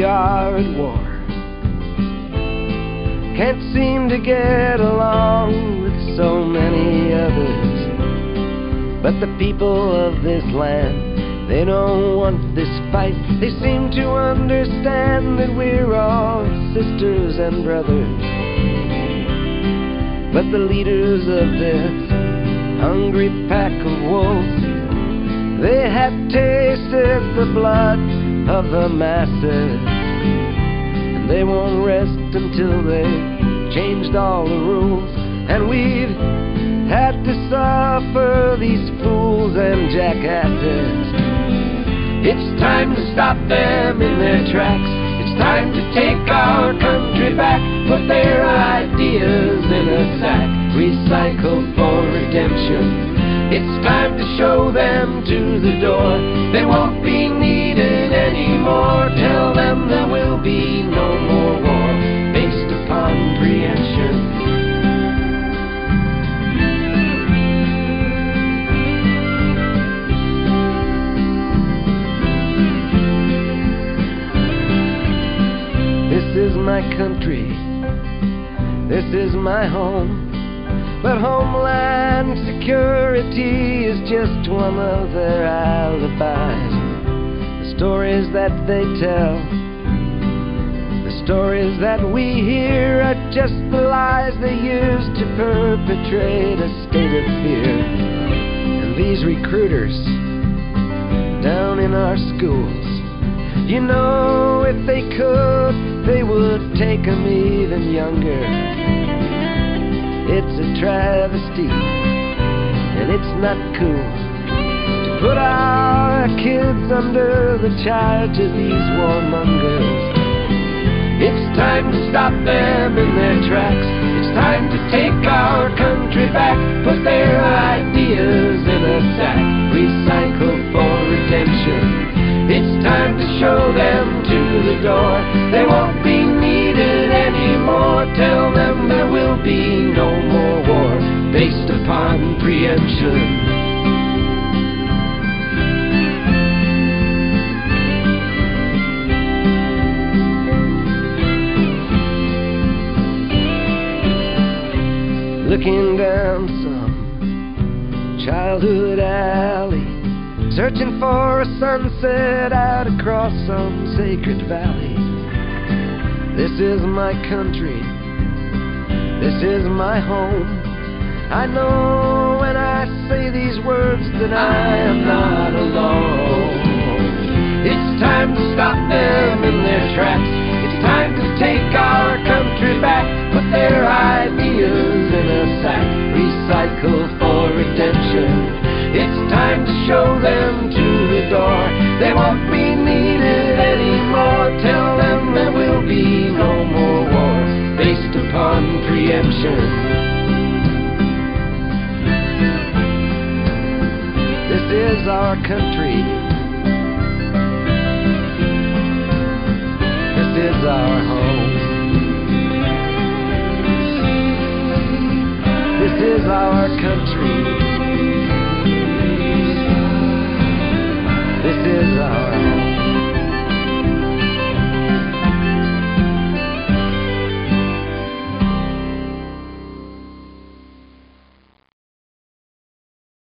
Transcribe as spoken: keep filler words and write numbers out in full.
we are at war. Can't seem to get along with so many others. But the people of this land, they don't want this fight. They seem to understand that we're all sisters and brothers. But the leaders of this hungry pack of wolves, they have tasted the blood of the masses, and they won't rest until they've changed all the rules. And we've had to suffer these fools and jackasses. It's time to stop them in their tracks. It's time to take our country back. Put their ideas in a sack, recycle for redemption. It's time to show them to the door. They won't be needed anymore. Tell them there will be no more war based upon preemption. This is my country, this is my home, but Homeland Security is just one of their alibis. The stories that they tell, the stories that we hear are just the lies they use to perpetrate a state of fear. And these recruiters down in our schools, you know, if they could, they would take them even younger. It's a travesty, and it's not cool to put our kids under the charge of these warmongers. It's time to stop them in their tracks. It's time to take our country back. Put their ideas in a sack, recycle for redemption. It's time to show them to the door. They won't be needed anymore. Tell them there will be no more war based upon preemption. Looking down some childhood alley, searching for a sunset out across some sacred valley. This is my country, this is my home. I know when I say these words that I am not alone. It's time to stop them in their tracks. It's time to take our country back. Put their ideas in a sack, recycle for redemption. It's time to show them to the door. They won't be needed anymore. Tell them there will be no more war based upon preemption. This is our country. This is our home. This is our country.